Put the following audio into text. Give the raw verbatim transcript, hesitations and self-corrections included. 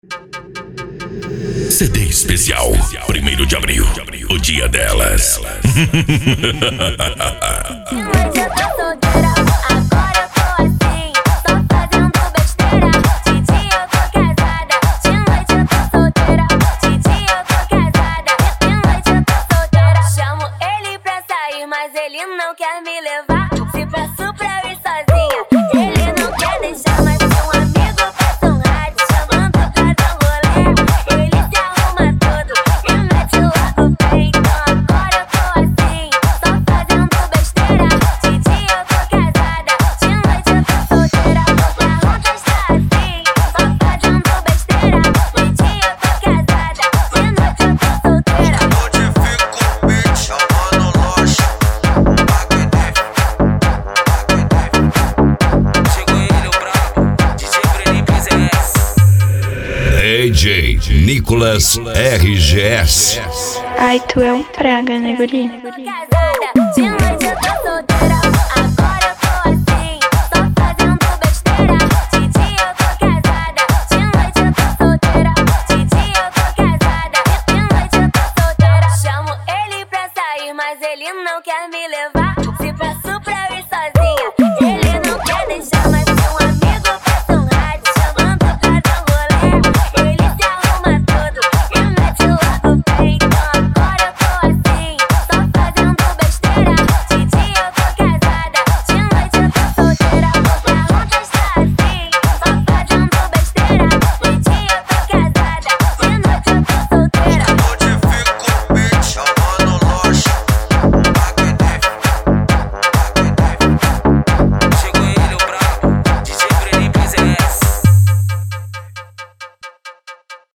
C D especial, primeiro de abril, o dia delas. Mas ele não quer me levar. Se peço pra ir sozinha, ele não quer deixar. Mas tem um amigo passa um rádio chamando pra dar rolê. Ele se arruma todo e mete logo o pé. Então agora eu tô assim, só fazendo besteira. De dia eu tô casada, de noite eu tô solteira. Vou pra rua gastar assim, só fazendo besteira. De dia eu tô casada, de noite eu tô solteira. D J Nicolas R G S. Ai, tu é um praga, né, guri? De noite eu tô solteira, agora eu tô assim, só fazendo besteira. De dia eu tô casada, de noite eu tô solteira. De dia eu tô casada, de noite eu tô solteira. Chamo ele pra sair, mas ele não quer me levar.